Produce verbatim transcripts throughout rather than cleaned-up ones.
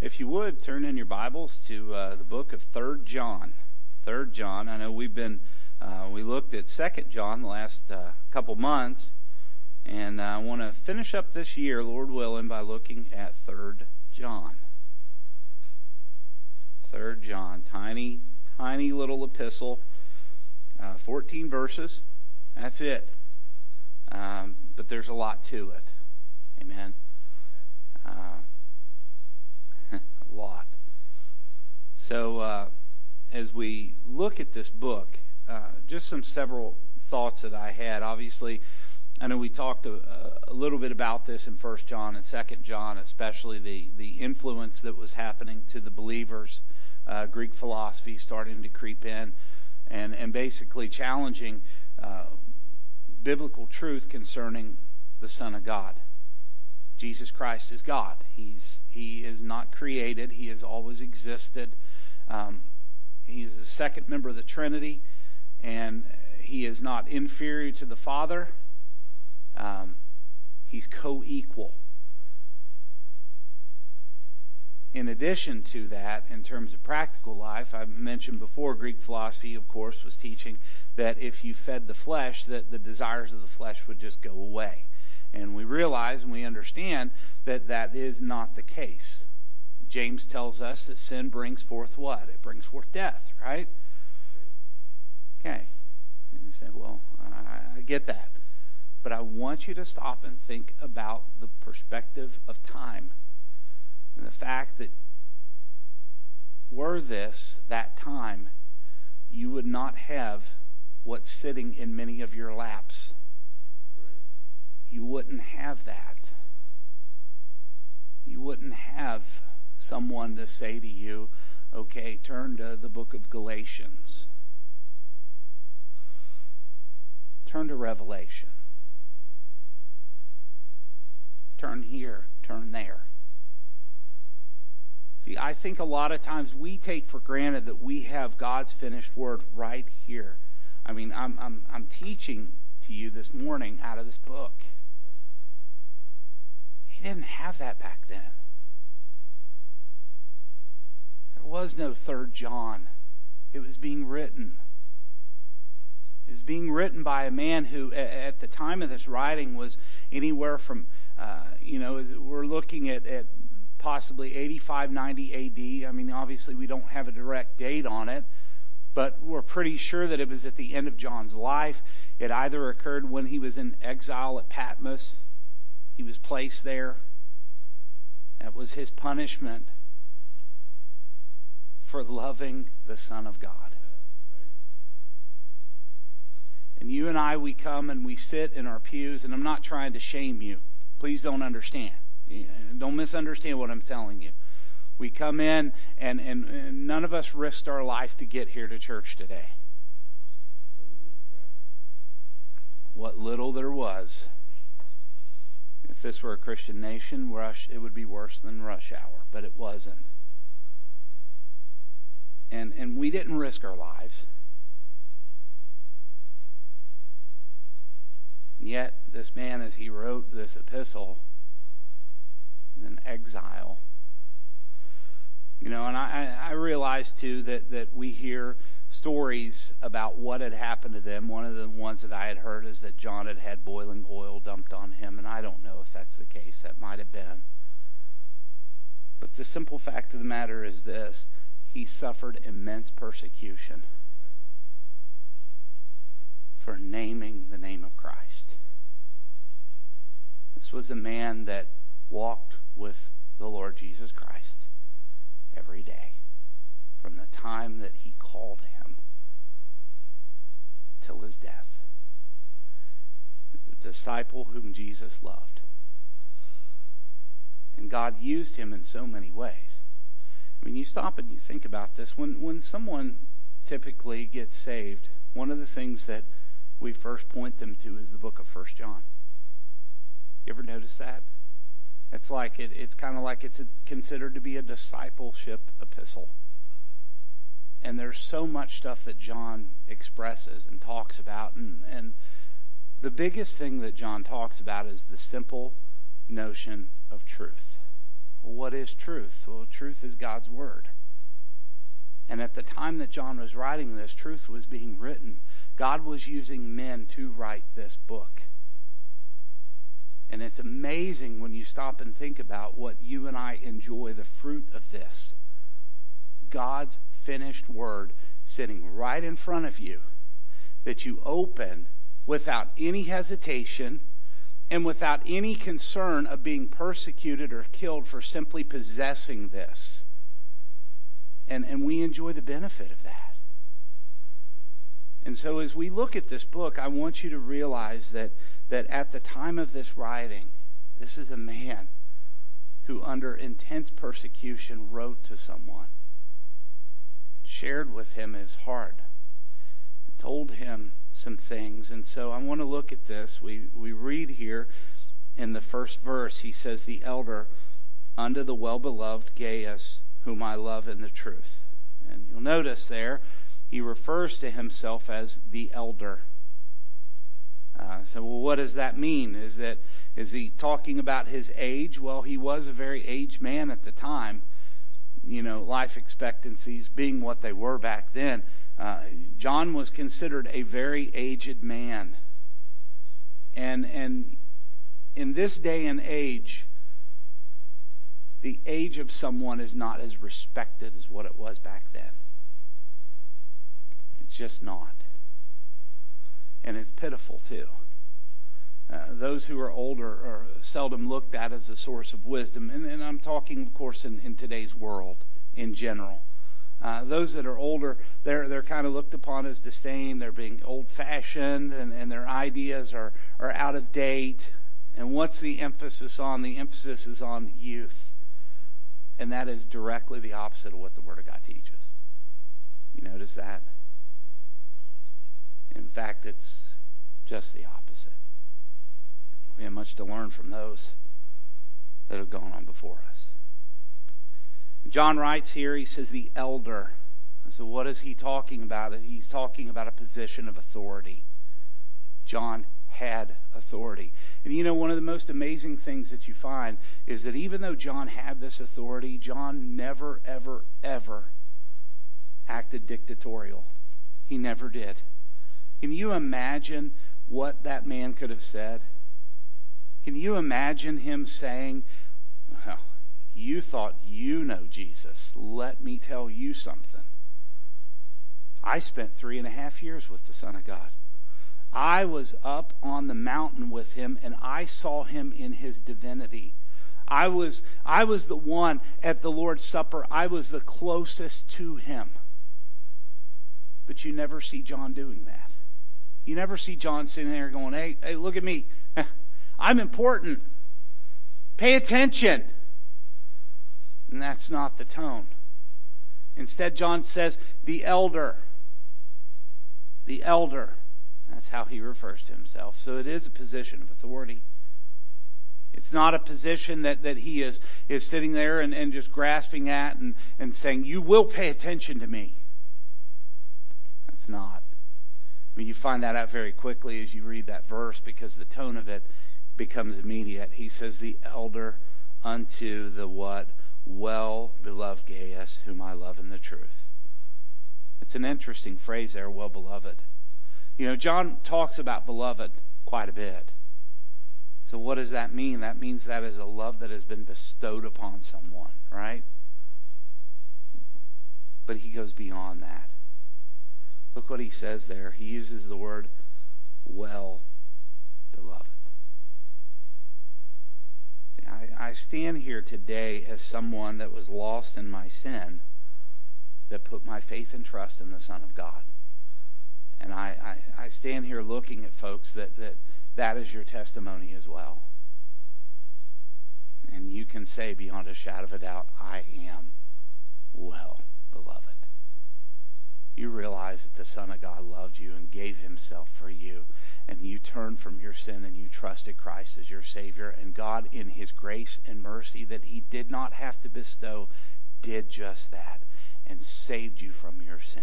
If you would, turn in your Bibles to uh, the book of Third John. Third John. I know we've been, uh, we looked at Second John the last uh, couple months, and I want to finish up this year, Lord willing, by looking at Third John. Third John, tiny, tiny little epistle, uh, fourteen verses. That's it. Um, but there's a lot to it. Amen. Uh, a lot. So uh, as we look at this book, uh, just some several thoughts that I had. Obviously, I know we talked a, a little bit about this in First John and Second John, especially the, the influence that was happening to the believers, uh, Greek philosophy starting to creep in, and, and basically challenging uh, biblical truth concerning the Son of God. Jesus Christ is God. He's He is not created. He has always existed. Um, he is the second member of the Trinity, and he is not inferior to the Father. Um, he's co-equal. In addition to that, in terms of practical life, I mentioned before, Greek philosophy, of course, was teaching that if you fed the flesh, that the desires of the flesh would just go away. And we realize and we understand that that is not the case. James tells us that sin brings forth what? It brings forth death, right? Okay. And you say, well, I, I get that. But I want you to stop and think about the perspective of time. And the fact that were this that time, you would not have what's sitting in many of your laps. You wouldn't have that. You wouldn't have someone to say to you, okay, turn to the book of Galatians. Turn to Revelation. Turn here, turn there. See, I think a lot of times we take for granted that we have God's finished word right here. I mean, I'm I'm I'm teaching to you this morning out of this book. He didn't have that back then. There was no Third John. It was being written. It was being written by a man who, at the time of this writing, was anywhere from, uh, you know, we're looking at, at possibly eighty-five, ninety A D. I mean, obviously we don't have a direct date on it, but we're pretty sure that it was at the end of John's life. It either occurred when he was in exile at Patmos. He was placed there. That was his punishment for loving the Son of God. And you and I, we come and we sit in our pews, and I'm not trying to shame you. Please don't understand. Don't misunderstand what I'm telling you. We come in, and, and, and none of us risked our life to get here to church today. What little there was. If this were a Christian nation, rush it would be worse than rush hour, but it wasn't. And and we didn't risk our lives. Yet this man, as he wrote this epistle, is in exile. You know, and I, I realize too that, that we hear stories about what had happened to them. One of the ones that I had heard is that John had had boiling oil dumped on him, and I don't know if that's the case. That might have been. But the simple fact of the matter is this: he suffered immense persecution for naming the name of Christ. This was a man that walked with the Lord Jesus Christ every day, from the time that he called him till his death. The disciple whom Jesus loved. And God used him in so many ways. I mean, you stop and you think about this. When, when someone typically gets saved, one of the things that we first point them to is the book of First John. You ever notice that? It's like it, it's kind of like it's considered to be a discipleship epistle. And there's so much stuff that John expresses and talks about. And, and the biggest thing that John talks about is the simple notion of truth. What is truth? Well, truth is God's word. And at the time that John was writing this, truth was being written. God was using men to write this book. And it's amazing when you stop and think about what you and I enjoy, the fruit of this. God's finished word sitting right in front of you that you open without any hesitation and without any concern of being persecuted or killed for simply possessing this. And, and we enjoy the benefit of that. And so as we look at this book, I want you to realize that, that at the time of this writing, this is a man who under intense persecution wrote to someone, shared with him his heart, and told him some things. And so I want to look at this. We, we read here in the first verse, he says, the elder unto the well-beloved Gaius, whom I love in the truth. And you'll notice there, he refers to himself as the elder. Uh, so well, what does that mean? Is that is he talking about his age? Well, he was a very aged man at the time. You know, life expectancies being what they were back then. Uh, John was considered a very aged man. And, and in this day and age, the age of someone is not as respected as what it was back then. It's just not. And it's pitiful too. Uh, those who are older are seldom looked at as a source of wisdom. And, and I'm talking, of course, in, in today's world in general. Uh, those that are older, they're they're kind of looked upon as disdain. They're being old-fashioned, and, and their ideas are, are out of date. And what's the emphasis on? The emphasis is on youth. And that is directly the opposite of what the Word of God teaches. You notice that? In fact, it's just the opposite. We have much to learn from those that have gone on before us. John writes here, he says the elder. So what is he talking about? He's talking about a position of authority. John had authority. And you know, one of the most amazing things that you find is that even though John had this authority, John never, ever, ever acted dictatorial. He never did. Can you imagine what that man could have said? Can you imagine him saying, well, you thought you know Jesus. Let me tell you something. I spent three and a half years with the Son of God. I was up on the mountain with him, and I saw him in his divinity. I was, I was the one at the Lord's Supper. I was the closest to him. But you never see John doing that. You never see John sitting there going, hey, hey, look at me. I'm important. Pay attention. And that's not the tone. Instead, John says, the elder. The elder. That's how he refers to himself. So it is a position of authority. It's not a position that, that he is, is sitting there and, and just grasping at and, and saying, you will pay attention to me. That's not. I mean, you find that out very quickly as you read that verse because the tone of it becomes immediate. He says, the elder unto the what? Well-beloved Gaius, whom I love in the truth. It's an interesting phrase there, well-beloved. You know, John talks about beloved quite a bit. So what does that mean? That means that is a love that has been bestowed upon someone, right? But he goes beyond that. Look what he says there. He uses the word well-beloved. I, I stand here today as someone that was lost in my sin, that put my faith and trust in the Son of God. And I, I, I stand here looking at folks that, that that is your testimony as well. And you can say beyond a shadow of a doubt, I am well beloved. You realize that the Son of God loved you and gave himself for you. And you turned from your sin and you trusted Christ as your Savior. And God, in his grace and mercy that he did not have to bestow, did just that and saved you from your sin.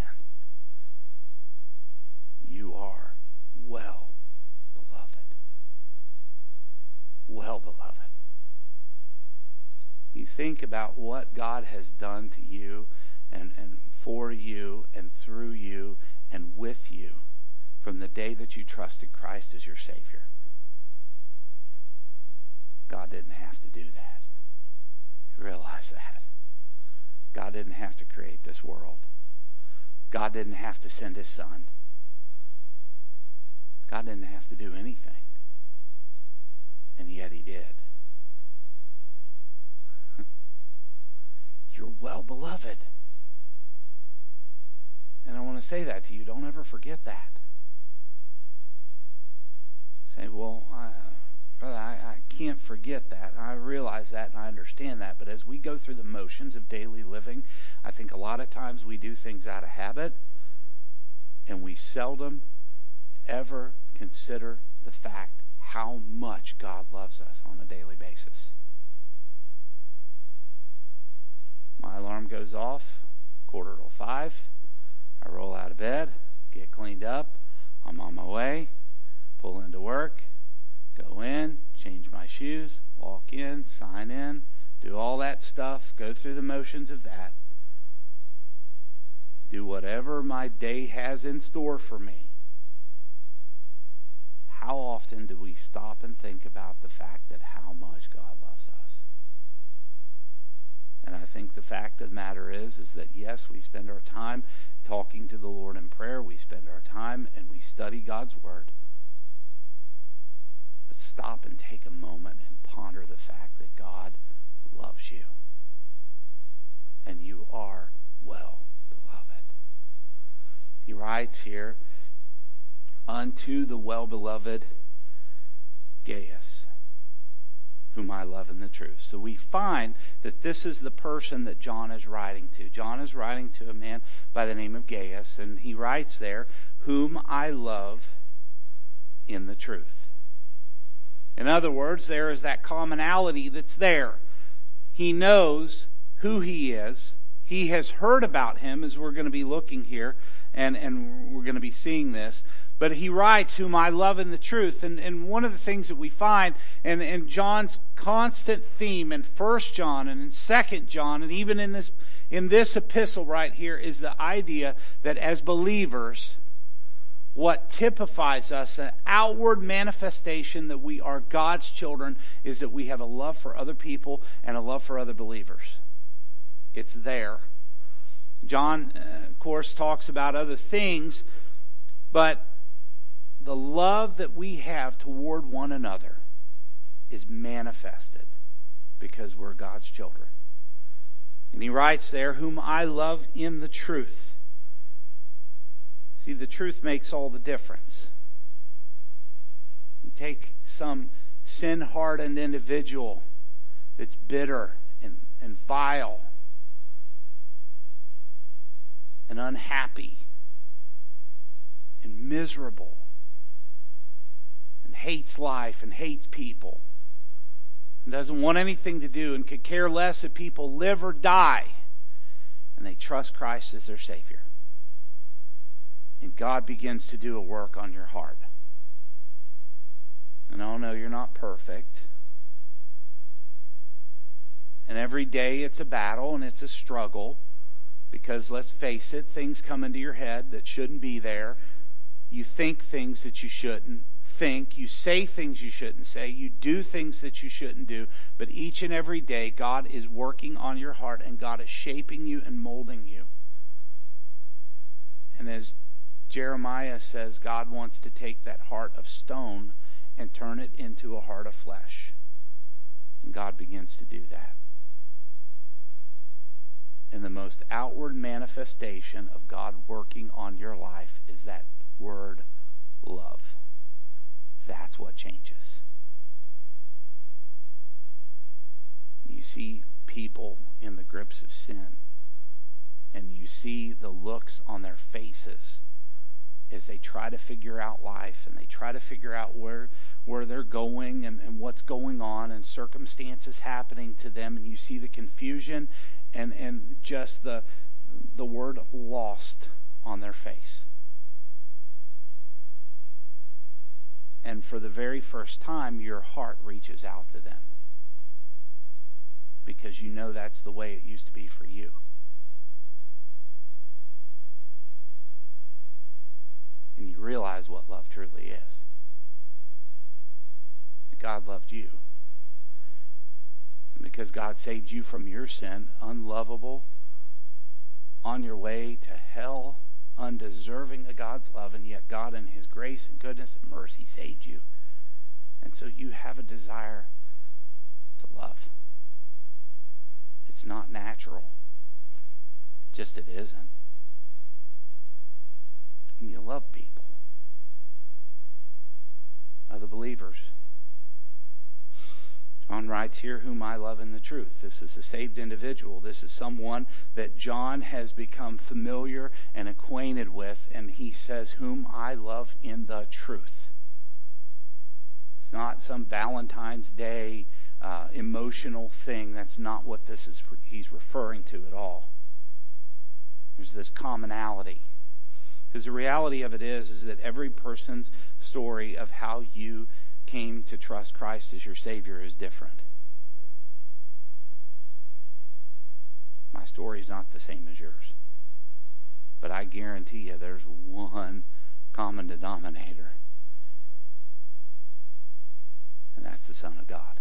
You are well beloved. Well beloved. You think about what God has done to you and, and for you and through you and with you from the day that you trusted Christ as your Savior. God didn't have to do that. You realize that. God didn't have to create this world. God didn't have to send his Son. God didn't have to do anything. And yet he did. You're well beloved. And I want to say that to you. Don't ever forget that. Say, well, I, brother, I, I can't forget that. I realize that and I understand that. But as we go through the motions of daily living, I think a lot of times we do things out of habit, and we seldom ever consider the fact how much God loves us on a daily basis. My alarm goes off, quarter till five. I roll out of bed, get cleaned up. I'm on my way, pull into work, go in, change my shoes, walk in, sign in, do all that stuff, go through the motions of that. Do whatever my day has in store for me. How often do we stop and think about the fact that how much God loves us? And I think the fact of the matter is, is that yes, we spend our time talking to the Lord in prayer. We spend our time and we study God's Word. But stop and take a moment and ponder the fact that God loves you. And you are well beloved. He writes here, unto the well-beloved Gaius, whom I love in the truth. So we find that this is the person that John is writing to. John is writing to a man by the name of Gaius, and he writes there, whom I love in the truth. In other words, there is that commonality that's there. He knows who he is. He has heard about him, as we're going to be looking here, and, and we're going to be seeing this. But he writes, whom I love in the truth. And, and one of the things that we find, and, and John's constant theme in First John and in Second John, and even in this, in this epistle right here, is the idea that as believers, what typifies us, an outward manifestation that we are God's children, is that we have a love for other people and a love for other believers. It's there. John, uh, of course, talks about other things, but the love that we have toward one another is manifested because we're God's children. And he writes there, whom I love in the truth. See, the truth makes all the difference. You take some sin-hardened individual that's bitter and, and vile and unhappy and miserable, and hates life and hates people, and doesn't want anything to do and could care less if people live or die, and they trust Christ as their Savior. And God begins to do a work on your heart. And oh no, you're not perfect. And every day it's a battle and it's a struggle, because let's face it, things come into your head that shouldn't be there. You think things that you shouldn't think. You say things you shouldn't say. You do things that you shouldn't do. But each and every day, God is working on your heart, and God is shaping you and molding you. And as Jeremiah says, God wants to take that heart of stone and turn it into a heart of flesh. And God begins to do that. And the most outward manifestation of God working on your life is that word love. That's what changes. You see people in the grips of sin, and you see the looks on their faces as they try to figure out life, and they try to figure out where where they're going and, and what's going on, and circumstances happening to them, and you see the confusion and, and just the the word lost on their face. And for the very first time, your heart reaches out to them. because you know that's the way it used to be for you. And you realize what love truly is. That God loved you. And because God saved you from your sin, unlovable, on your way to hell, undeserving of God's love, and yet God in his grace and goodness and mercy saved you. And so you have a desire to love. It's not natural. Just it isn't. And you love people. Other believers. John writes here, whom I love in the truth. This is a saved individual. This is someone that John has become familiar and acquainted with, and he says, whom I love in the truth. It's not some Valentine's Day uh, emotional thing. That's not what this is. He's referring to at all. There's this commonality. Because the reality of it is, is that every person's story of how you came to trust Christ as your Savior is different. My story is not the same as yours. But I guarantee you there's one common denominator. And that's the Son of God.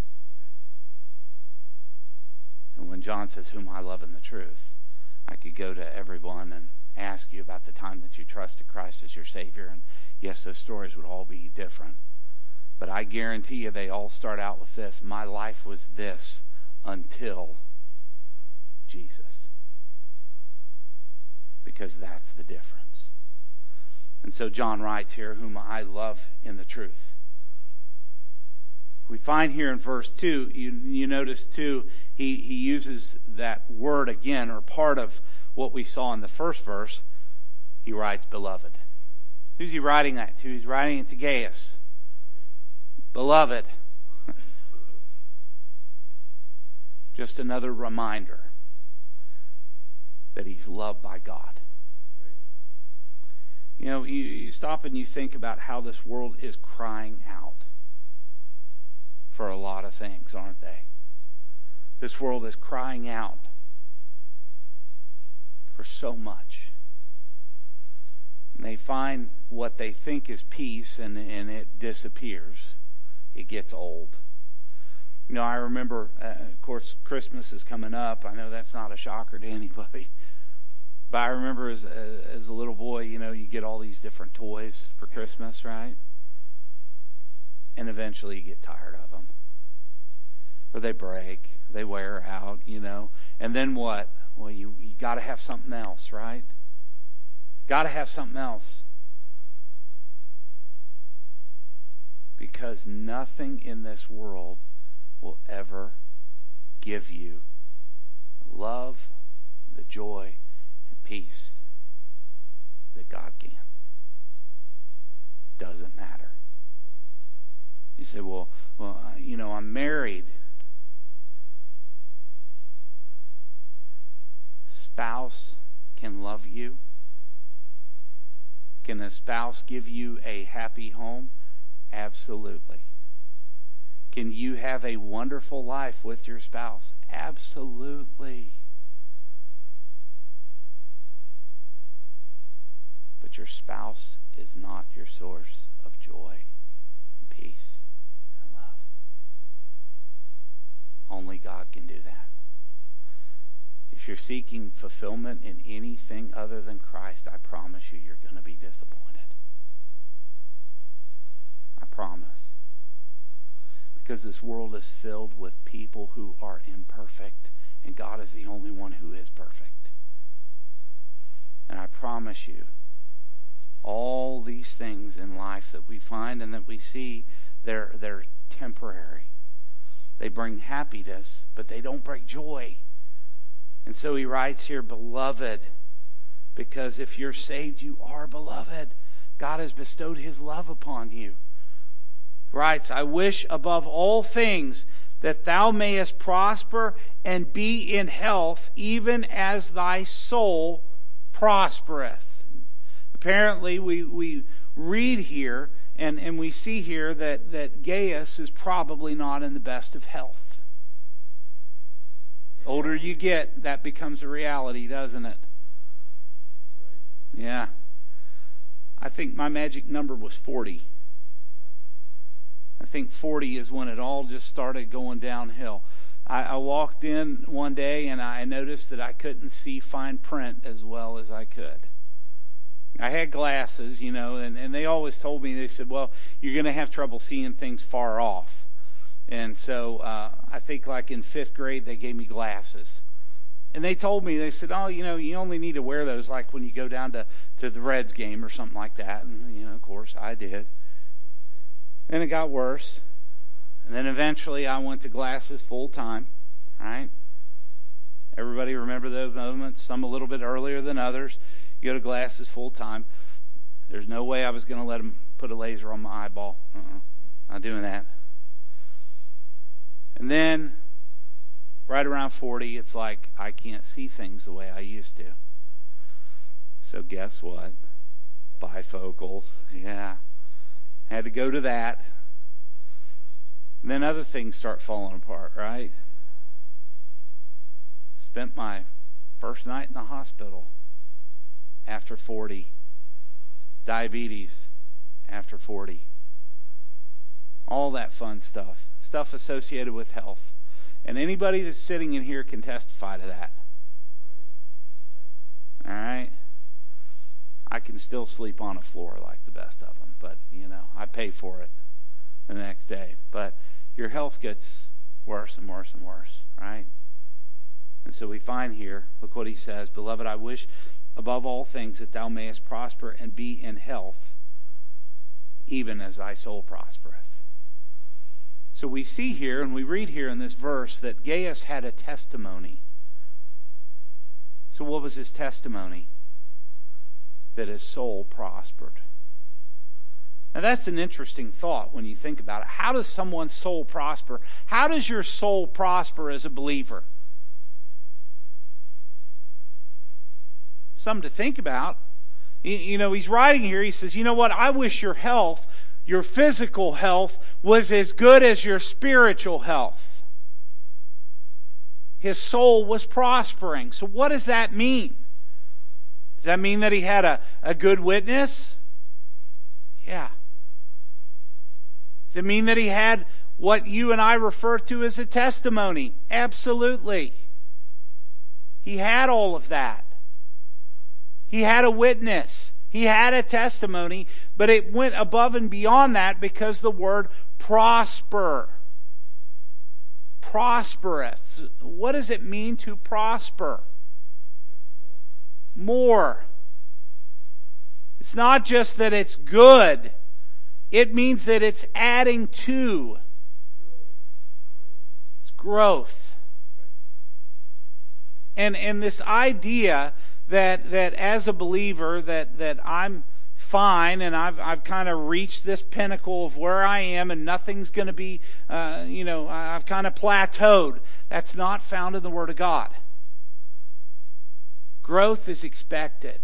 And when John says, whom I love in the truth, I could go to everyone and ask you about the time that you trusted Christ as your Savior. And yes, those stories would all be different. But I guarantee you they all start out with this. My life was this until Jesus. Because that's the difference. And so John writes here, whom I love in the truth. We find here in verse two, you, you notice too, he, he uses that word again, or part of what we saw in the first verse. He writes, beloved. Who's he writing that to? He's writing it to Gaius. Beloved. Just another reminder that he's loved by God. You know, you, you stop and you think about how this world is crying out for a lot of things, aren't they? This world is crying out for so much. And they find what they think is peace, and, and it disappears. It gets old. You know, I remember, uh, of course, Christmas is coming up. I know that's not a shocker to anybody. But I remember as a, as a little boy, you know, you get all these different toys for Christmas, right? And eventually you get tired of them. Or they break. They wear out, you know. And then what? Well, you, you got to have something else, right? Got to have something else. Because nothing in this world will ever give you love, the joy, and peace that God can. Doesn't matter. You say, well, well, you know, I'm married. Spouse can love you. Can a spouse give you a happy home? Absolutely. Can you have a wonderful life with your spouse? Absolutely. But your spouse is not your source of joy and peace and love. Only God can do that. If you're seeking fulfillment in anything other than Christ, I promise you, you're going to be disappointed. I promise. Because this world is filled with people who are imperfect, and God is the only one who is perfect. And I promise you, all these things in life that we find and that we see, they're, they're temporary. They bring happiness, but they don't bring joy. And so he writes here, beloved, because if you're saved, you are beloved. God has bestowed his love upon you. He writes, I wish above all things that thou mayest prosper and be in health, even as thy soul prospereth. Apparently, we, we read here and, and we see here that, that Gaius is probably not in the best of health. Older you get, that becomes a reality, doesn't it? Yeah. I think my magic number was forty. I think forty is when it all just started going downhill. I, I walked in one day and I noticed that I couldn't see fine print as well as I could. I had glasses, you know, and, and they always told me, they said, well, you're going to have trouble seeing things far off. And so uh, I think like in fifth grade, they gave me glasses. And they told me, they said, oh, you know, you only need to wear those like when you go down to, to the Reds game or something like that. And, you know, of course, I did. Then it got worse. And then eventually I went to glasses full time, right? Everybody remember those moments, some a little bit earlier than others. You go to glasses full time. There's no way I was going to let them put a laser on my eyeball. Uh-uh. Not doing that. And then, right around forty, it's like I can't see things the way I used to. So guess what? Bifocals. Yeah. Had to go to that. And then other things start falling apart, right? Spent my first night in the hospital after forty. Diabetes after forty. All that fun stuff. Stuff associated with health. And anybody that's sitting in here can testify to that. All right? I can still sleep on a floor like the best of them. But, you know, I pay for it the next day. But your health gets worse and worse and worse, right? And so we find here, look what he says, Beloved, I wish above all things that thou mayest prosper and be in health, even as thy soul prospereth. So we see here, and we read here in this verse, that Gaius had a testimony. So what was his testimony? That his soul prospered. Now that's an interesting thought when you think about it. How does someone's soul prosper? How does your soul prosper as a believer? Something to think about. You know, he's writing here, he says, you know what, I wish your health, your physical health, was as good as your spiritual health. His soul was prospering. So what does that mean? Does that mean that he had a, a good witness? Yeah. Does it mean that he had what you and I refer to as a testimony? Absolutely. He had all of that. He had a witness. He had a testimony, but it went above and beyond that because the word prosper. Prospereth. What does it mean to prosper? More. It's not just that it's good. It means that it's adding to. It's growth. And and this idea that that as a believer that that I'm fine and I've I've kind of reached this pinnacle of where I am and nothing's going to be uh, you know I've kind of plateaued. That's not found in the Word of God. Growth is expected.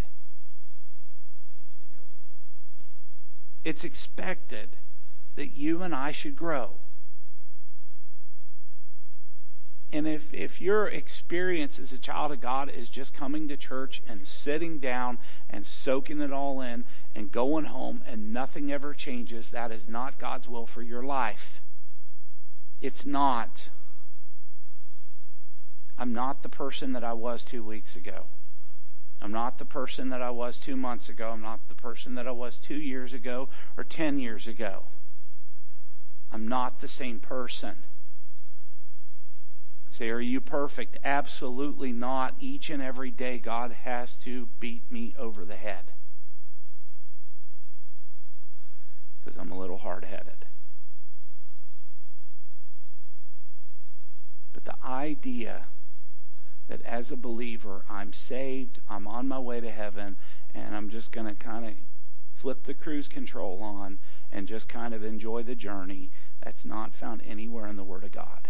It's expected that you and I should grow. And if, if your experience as a child of God is just coming to church and sitting down and soaking it all in and going home and nothing ever changes, that is not God's will for your life. It's not. I'm not the person that I was two weeks ago. I'm not the person that I was two months ago. I'm not the person that I was two years ago or ten years ago. I'm not the same person. Say, are you perfect? Absolutely not. Each and every day God has to beat me over the head. Because I'm a little hard-headed. But the idea that as a believer, I'm saved, I'm on my way to heaven, and I'm just going to kind of flip the cruise control on and just kind of enjoy the journey, that's not found anywhere in the Word of God.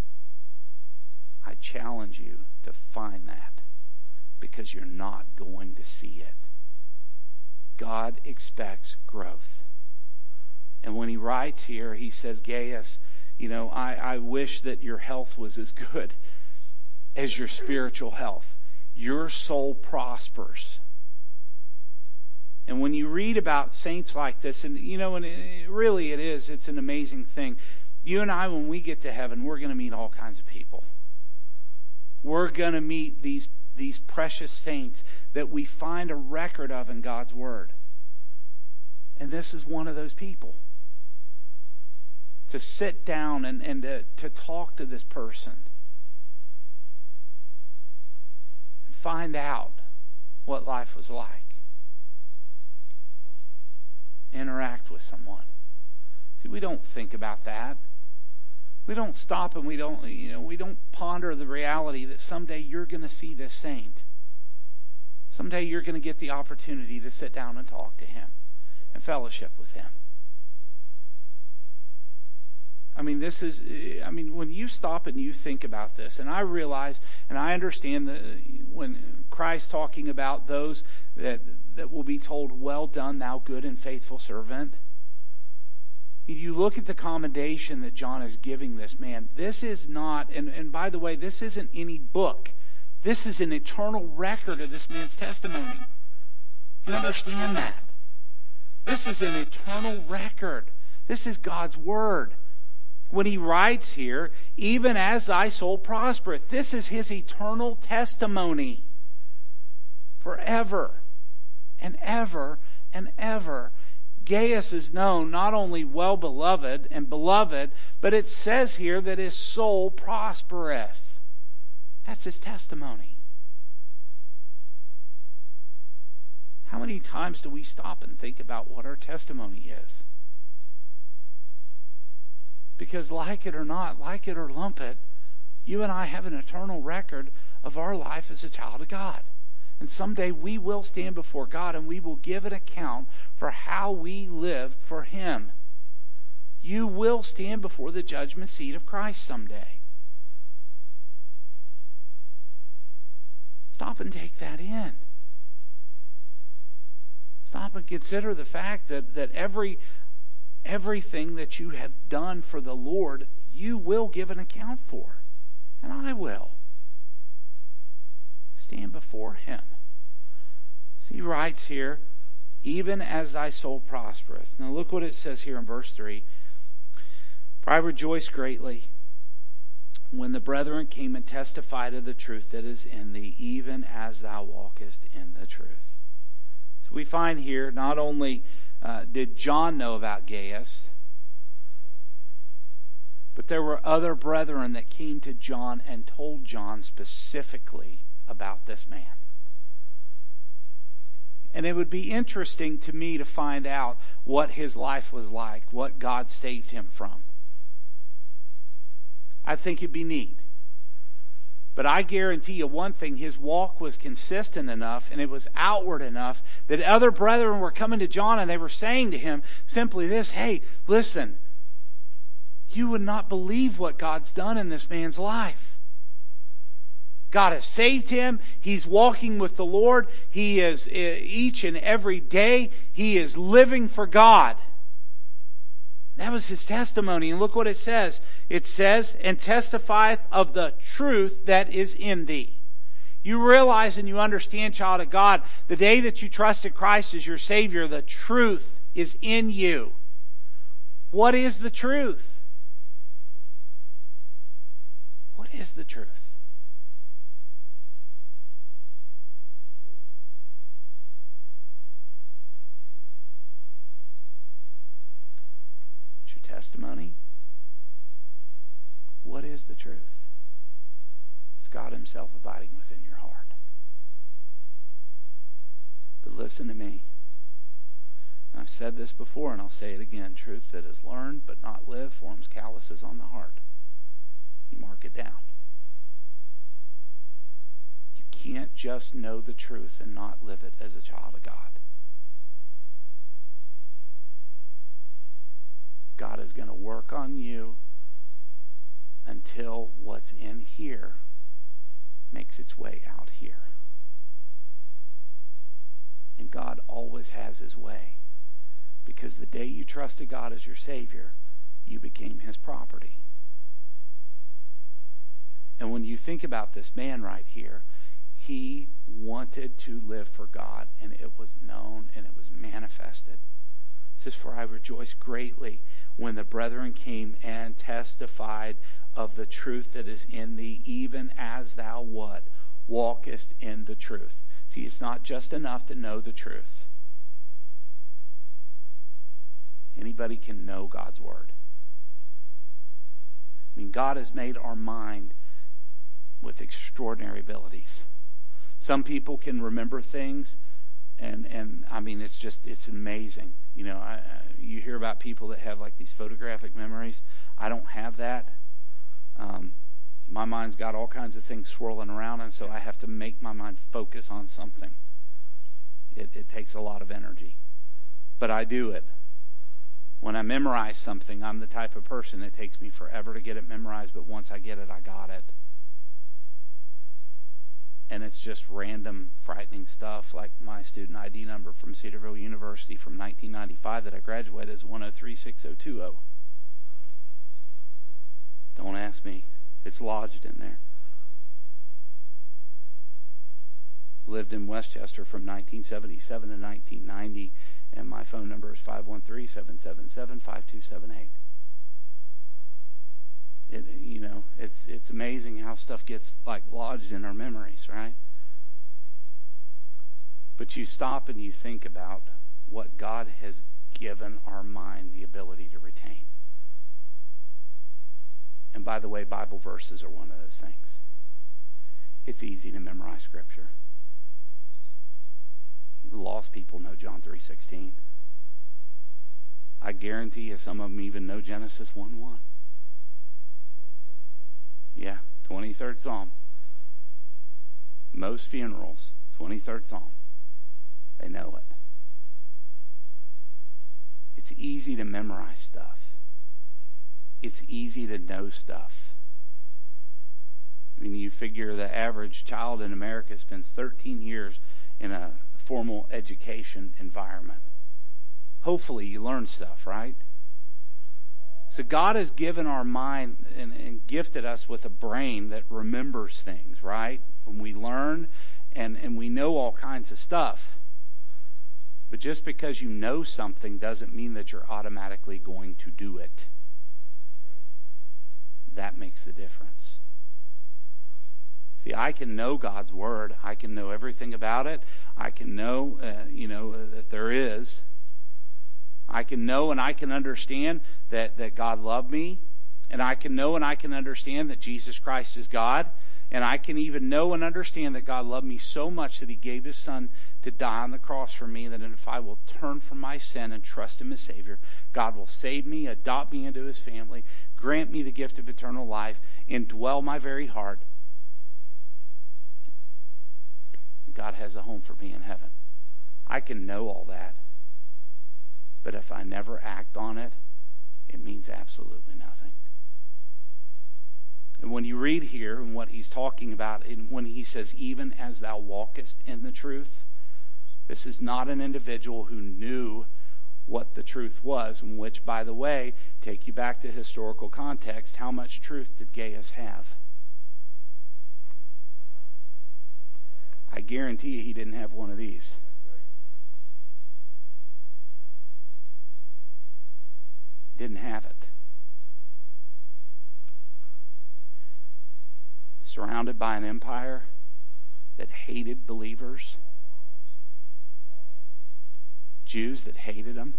I challenge you to find that because you're not going to see it. God expects growth. And when he writes here, he says, Gaius, you know, I, I wish that your health was as good as your spiritual health. Your soul prospers. And when you read about saints like this, and you know, and it, really it is, it's an amazing thing. You and I, when we get to heaven, we're going to meet all kinds of people. We're going to meet these, these precious saints that we find a record of in God's Word. And this is one of those people. To sit down and, and to, to talk to this person. And find out what life was like. Interact with someone. See, we don't think about that. We don't stop and we don't, you know, we don't ponder the reality that someday you're going to see this saint. Someday you're going to get the opportunity to sit down and talk to him and fellowship with him. I mean, this is, I mean, when you stop and you think about this, and I realize, and I understand that when Christ talking about those that, that will be told, well done, thou good and faithful servant. You look at the commendation that John is giving this man. This is not, and, and by the way, this isn't any book. This is an eternal record of this man's testimony. You understand that? This is an eternal record. This is God's Word. When he writes here, even as thy soul prospereth, this is his eternal testimony. Forever and ever and ever. Gaius is known not only well beloved and beloved, but it says here that his soul prospereth. That's his testimony. How many times do we stop and think about what our testimony is? Because like it or not, like it or lump it, you and I have an eternal record of our life as a child of God. And someday we will stand before God and we will give an account for how we lived for Him. You will stand before the judgment seat of Christ someday. Stop and take that in. Stop and consider the fact that, that every everything that you have done for the Lord, you will give an account for. And I will. Stand before Him. So he writes here, even as thy soul prospereth. Now look what it says here in verse three. For I rejoice greatly when the brethren came and testified of the truth that is in thee, even as thou walkest in the truth. So we find here, not only uh, did John know about Gaius, but there were other brethren that came to John and told John specifically about this man. And it would be interesting to me to find out what his life was like, what God saved him from. I think it'd be neat. But I guarantee you one thing, his walk was consistent enough and it was outward enough that other brethren were coming to John and they were saying to him simply this, hey, listen, you would not believe what God's done in this man's life. God has saved him. He's walking with the Lord. He is, each and every day, he is living for God. That was his testimony. And look what it says. It says, and testifieth of the truth that is in thee. You realize and you understand, child of God, the day that you trusted Christ as your Savior, the truth is in you. What is the truth? What is the truth? Testimony. What is the truth? It's God Himself abiding within your heart. But listen to me. I've said this before and I'll say it again. Truth that is learned but not lived forms calluses on the heart. You mark it down. You can't just know the truth and not live it as a child of God. God is going to work on you until what's in here makes its way out here. And God always has His way. Because the day you trusted God as your Savior, you became His property. And when you think about this man right here, he wanted to live for God, and it was known and it was manifested. It says, for I rejoice greatly when the brethren came and testified of the truth that is in thee, even as thou what? Walkest in the truth. See, it's not just enough to know the truth. Anybody can know God's word. I mean, God has made our mind with extraordinary abilities. Some people can remember things, and and I mean, it's just, it's amazing. You know, I, I, you hear about people that have like these photographic memories. I don't have that. Um, my mind's got all kinds of things swirling around, and so I have to make my mind focus on something. It, it takes a lot of energy, but I do it. When I memorize something, I'm the type of person, it takes me forever to get it memorized, but once I get it, I got it. And it's just random, frightening stuff, like my student I D number from Cedarville University from nineteen ninety-five that I graduated is one oh three six oh two oh. Don't ask me. It's lodged in there. Lived in Westchester from nineteen seventy-seven to nineteen ninety, and my phone number is five one three, seven seven seven, five two seven eight. It, you know, it's it's amazing how stuff gets like lodged in our memories, right? But you stop and you think about what God has given our mind the ability to retain. And by the way, Bible verses are one of those things. It's easy to memorize Scripture. Lost people know John three sixteen. I guarantee you some of them even know Genesis one one. Yeah, twenty-third Psalm. Most funerals, twenty-third Psalm. They know it. It's easy to memorize stuff. It's easy to know stuff. I mean, you figure the average child in America spends thirteen years in a formal education environment. Hopefully you learn stuff, right? So God has given our mind and, and gifted us with a brain that remembers things, right? When we learn and, and we know all kinds of stuff. But just because you know something doesn't mean that you're automatically going to do it. That makes the difference. See, I can know God's word. I can know everything about it. I can know, uh, you know, uh, that there is. I can know and I can understand that, that God loved me. And I can know and I can understand that Jesus Christ is God. And I can even know and understand that God loved me so much that he gave his son to die on the cross for me, that if I will turn from my sin and trust him as Savior, God will save me, adopt me into his family, grant me the gift of eternal life, indwell my very heart. God has a home for me in heaven. I can know all that. But if I never act on it, it means absolutely nothing. And when you read here and what he's talking about, and when he says, even as thou walkest in the truth, this is not an individual who knew what the truth was, in which, by the way, take you back to historical context, how much truth did Gaius have? I guarantee you he didn't have one of these. Didn't have it. Surrounded by an empire that hated believers. Jews that hated him.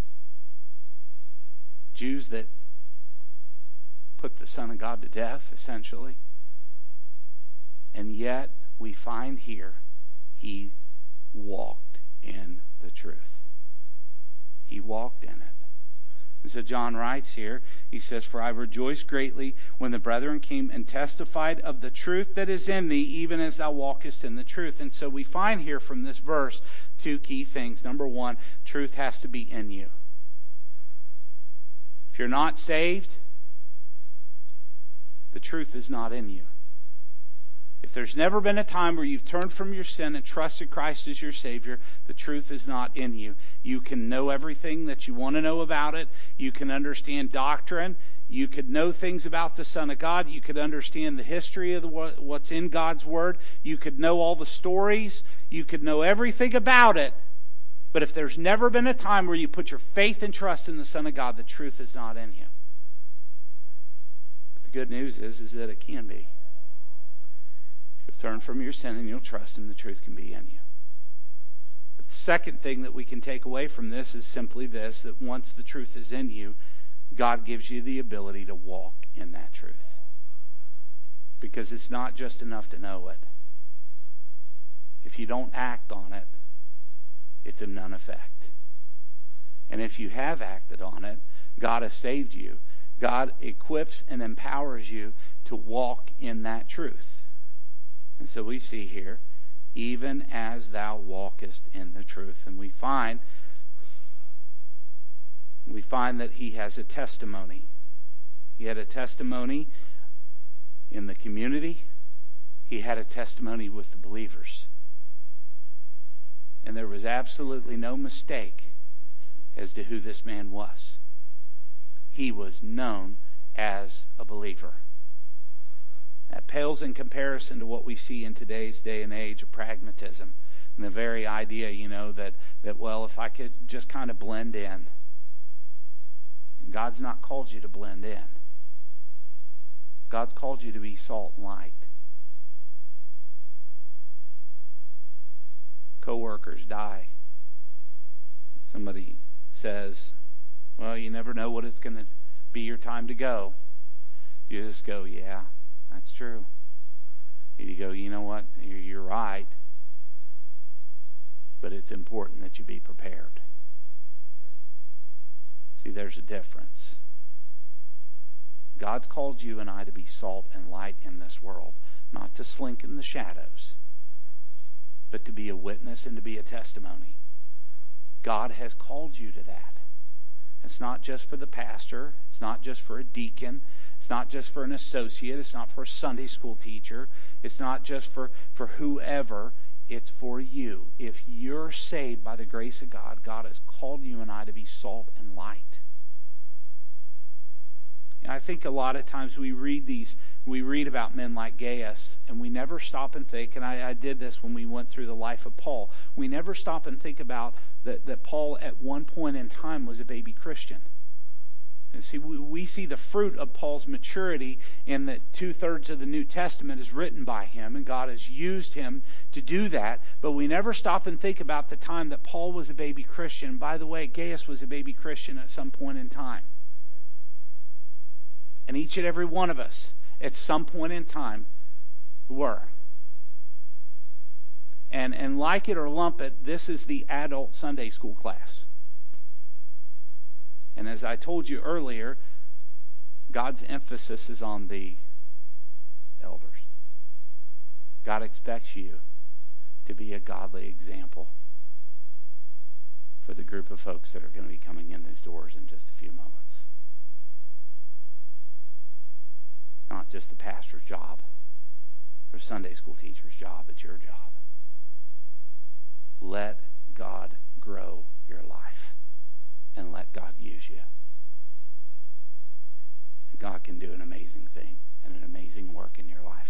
Jews that put the Son of God to death, essentially. And yet, we find here, he walked in the truth. He walked in it. And so John writes here, he says, for I rejoiced greatly when the brethren came and testified of the truth that is in thee, even as thou walkest in the truth. And so we find here from this verse two key things. Number one, truth has to be in you. If you're not saved, the truth is not in you. If there's never been a time where you've turned from your sin and trusted Christ as your Savior, the truth is not in you. You can know everything that you want to know about it. You can understand doctrine. You could know things about the Son of God. You could understand the history of the, what's in God's Word. You could know all the stories. You could know everything about it. But if there's never been a time where you put your faith and trust in the Son of God, the truth is not in you. But the good news is, is that it can be. You'll turn from your sin and you'll trust Him, the truth can be in you. But the second thing that we can take away from this is simply this, that once the truth is in you, God gives you the ability to walk in that truth. Because it's not just enough to know it. If you don't act on it, it's of none effect. And if you have acted on it, God has saved you. God equips and empowers you to walk in that truth. And so we see here, even as thou walkest in the truth. And we find, we find that he has a testimony. He had a testimony in the community. He had a testimony with the believers. And there was absolutely no mistake as to who this man was. He was known as a believer. That pales in comparison to what we see in today's day and age of pragmatism. And the very idea, you know, that, that well, if I could just kind of blend in. And God's not called you to blend in. God's called you to be salt and light. Co-workers die. Somebody says, well, you never know what it's going to be your time to go. You just go, yeah, that's true. You go, you know what, you're right. But it's important that you be prepared. See, there's a difference. God's called you and I to be salt and light in this world, not to slink in the shadows, but to be a witness and to be a testimony. God has called you to that. It's not just for the pastor. It's not just for a deacon. It's not just for an associate. It's not for a Sunday school teacher. It's not just for, for whoever. It's for you. If you're saved by the grace of God, God has called you and I to be salt and light. And I think a lot of times we read these, we read about men like Gaius, and we never stop and think, and I, I did this when we went through the life of Paul, we never stop and think about that, that Paul at one point in time was a baby Christian. And see, we, we see the fruit of Paul's maturity in that two-thirds of the New Testament is written by him, and God has used him to do that, but we never stop and think about the time that Paul was a baby Christian. By the way, Gaius was a baby Christian at some point in time. And each and every one of us, at some point in time, were. And, and like it or lump it, this is the adult Sunday school class. And as I told you earlier, God's emphasis is on the elders. God expects you to be a godly example for the group of folks that are going to be coming in these doors in just a few moments. Not just the pastor's job or Sunday school teacher's job, it's your job. Let God grow your life and let God use you. God can do an amazing thing and an amazing work in your life.